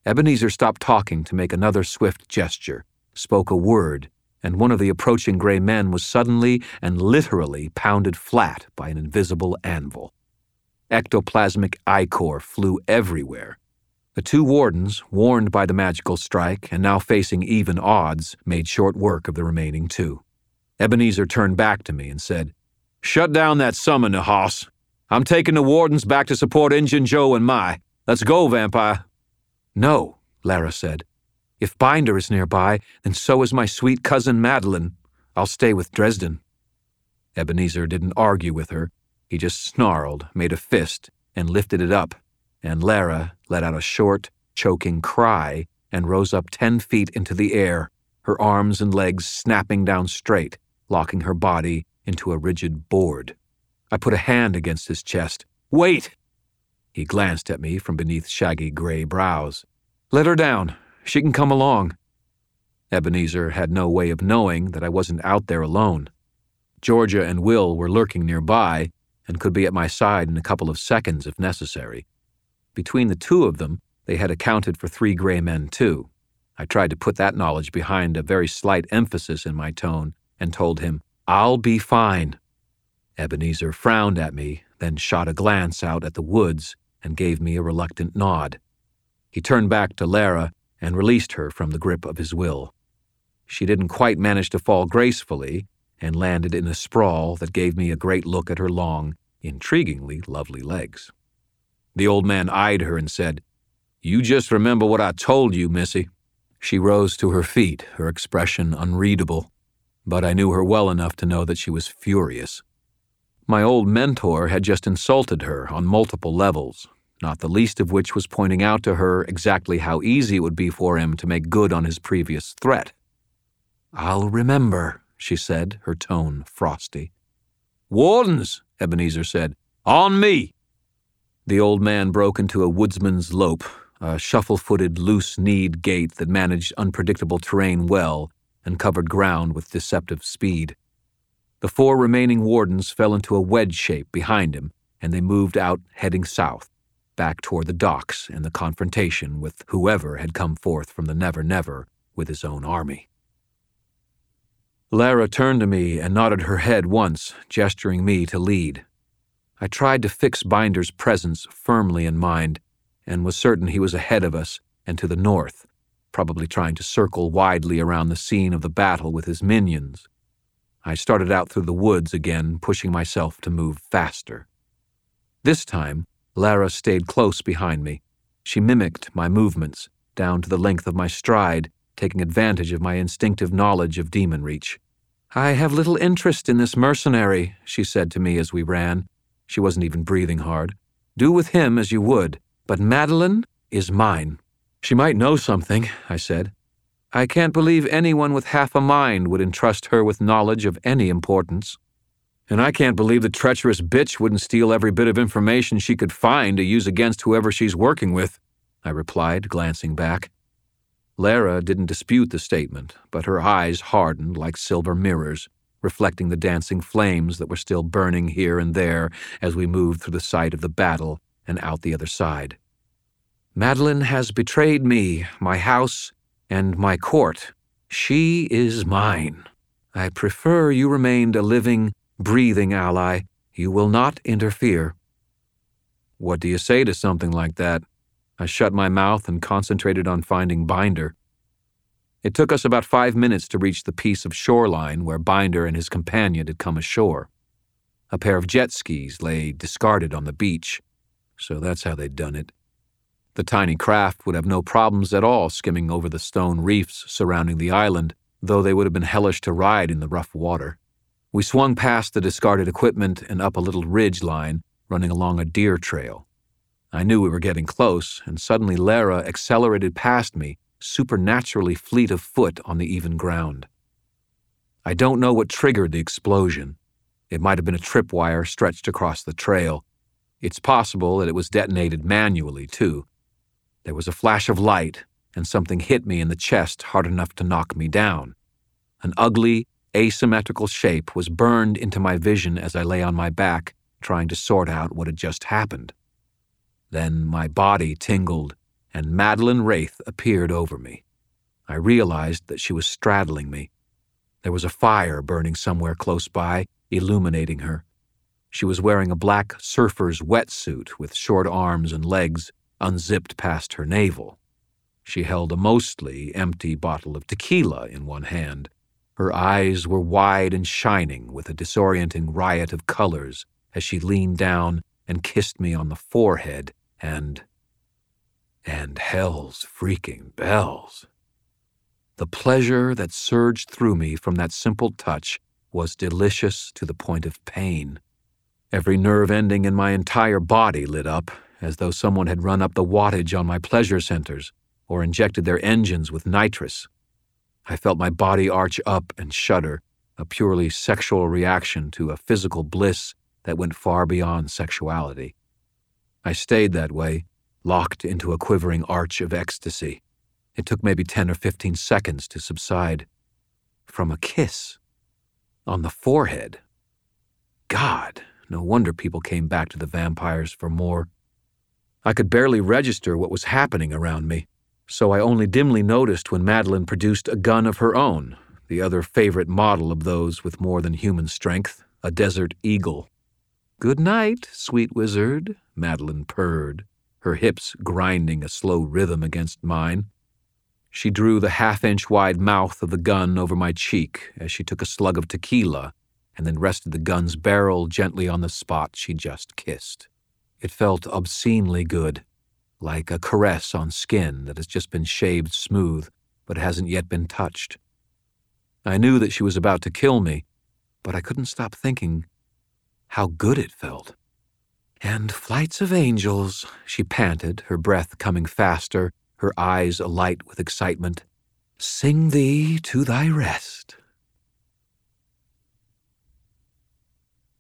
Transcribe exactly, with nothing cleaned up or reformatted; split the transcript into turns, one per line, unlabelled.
Ebenezer stopped talking to make another swift gesture, spoke a word, and one of the approaching gray men was suddenly and literally pounded flat by an invisible anvil. Ectoplasmic ichor flew everywhere. The two wardens, warned by the magical strike and now facing even odds, made short work of the remaining two. Ebenezer turned back to me and said, "Shut down that summoner, hoss. I'm taking the wardens back to support Injun Joe and Mai. Let's go, vampire." "No," Lara said. "If Binder is nearby, then so is my sweet cousin Madeline. I'll stay with Dresden." Ebenezer didn't argue with her. He just snarled, made a fist, and lifted it up, and Lara let out a short, choking cry and rose up ten feet into the air, her arms and legs snapping down straight, locking her body into a rigid board. I put a hand against his chest. "Wait!" He glanced at me from beneath shaggy gray brows. "Let her down. She can come along." Ebenezer had no way of knowing that I wasn't out there alone. Georgia and Will were lurking nearby and could be at my side in a couple of seconds if necessary. Between the two of them, they had accounted for three gray men too. I tried to put that knowledge behind a very slight emphasis in my tone and told him, "I'll be fine." Ebenezer frowned at me, then shot a glance out at the woods and gave me a reluctant nod. He turned back to Lara and released her from the grip of his will. She didn't quite manage to fall gracefully and landed in a sprawl that gave me a great look at her long, intriguingly lovely legs. The old man eyed her and said, "You just remember what I told you, Missy." She rose to her feet, her expression unreadable, but I knew her well enough to know that she was furious. My old mentor had just insulted her on multiple levels, not the least of which was pointing out to her exactly how easy it would be for him to make good on his previous threat. "I'll remember," she said, her tone frosty. "Wardens," Ebenezer said. "On me!" The old man broke into a woodsman's lope, a shuffle-footed, loose-kneed gait that managed unpredictable terrain well and covered ground with deceptive speed. The four remaining wardens fell into a wedge shape behind him, and they moved out heading south, back toward the docks and the confrontation with whoever had come forth from the Never Never with his own army. Lara turned to me and nodded her head once, gesturing me to lead. I tried to fix Binder's presence firmly in mind, and was certain he was ahead of us and to the north, probably trying to circle widely around the scene of the battle with his minions. I started out through the woods again, pushing myself to move faster. This time, Lara stayed close behind me. She mimicked my movements, down to the length of my stride, taking advantage of my instinctive knowledge of demon reach. "I have little interest in this mercenary," she said to me as we ran. She wasn't even breathing hard. "Do with him as you would, but Madeline is mine." "She might know something," I said. "I can't believe anyone with half a mind would entrust her with knowledge of any importance." "And I can't believe the treacherous bitch wouldn't steal every bit of information she could find to use against whoever she's working with," I replied, glancing back. Lara didn't dispute the statement, but her eyes hardened like silver mirrors, reflecting the dancing flames that were still burning here and there as we moved through the site of the battle and out the other side. "Madeline has betrayed me, my house, and my court. She is mine. I prefer you remained a living, breathing ally. You will not interfere." "What do you say to something like that?" I shut my mouth and concentrated on finding Binder. It took us about five minutes to reach the piece of shoreline where Binder and his companion had come ashore. A pair of jet skis lay discarded on the beach, so that's how they'd done it. The tiny craft would have no problems at all skimming over the stone reefs surrounding the island, though they would have been hellish to ride in the rough water. We swung past the discarded equipment and up a little ridge line running along a deer trail. I knew we were getting close, and suddenly Lara accelerated past me, supernaturally fleet of foot on the even ground. I don't know what triggered the explosion. It might have been a tripwire stretched across the trail. It's possible that it was detonated manually, too. There was a flash of light, and something hit me in the chest hard enough to knock me down. An ugly, asymmetrical shape was burned into my vision as I lay on my back, trying to sort out what had just happened. Then my body tingled, and Madeline Wraith appeared over me. I realized that she was straddling me. There was a fire burning somewhere close by, illuminating her. She was wearing a black surfer's wetsuit with short arms and legs unzipped past her navel. She held a mostly empty bottle of tequila in one hand. Her eyes were wide and shining with a disorienting riot of colors as she leaned down and kissed me on the forehead and... and hell's freaking bells. The pleasure that surged through me from that simple touch was delicious to the point of pain. Every nerve ending in my entire body lit up, as though someone had run up the wattage on my pleasure centers or injected their engines with nitrous. I felt my body arch up and shudder, a purely sexual reaction to a physical bliss that went far beyond sexuality. I stayed that way, locked into a quivering arch of ecstasy. It took maybe ten or fifteen seconds to subside. From a kiss. On the forehead. God, no wonder people came back to the vampires for more. I could barely register what was happening around me, so I only dimly noticed when Madeline produced a gun of her own, the other favorite model of those with more than human strength, a Desert Eagle. "Good night, sweet wizard," Madeline purred, her hips grinding a slow rhythm against mine. She drew the half-inch wide mouth of the gun over my cheek as she took a slug of tequila and then rested the gun's barrel gently on the spot she just kissed. It felt obscenely good, like a caress on skin that has just been shaved smooth but hasn't yet been touched. I knew that she was about to kill me, but I couldn't stop thinking how good it felt. "And flights of angels," she panted, her breath coming faster, her eyes alight with excitement. "Sing thee to thy rest."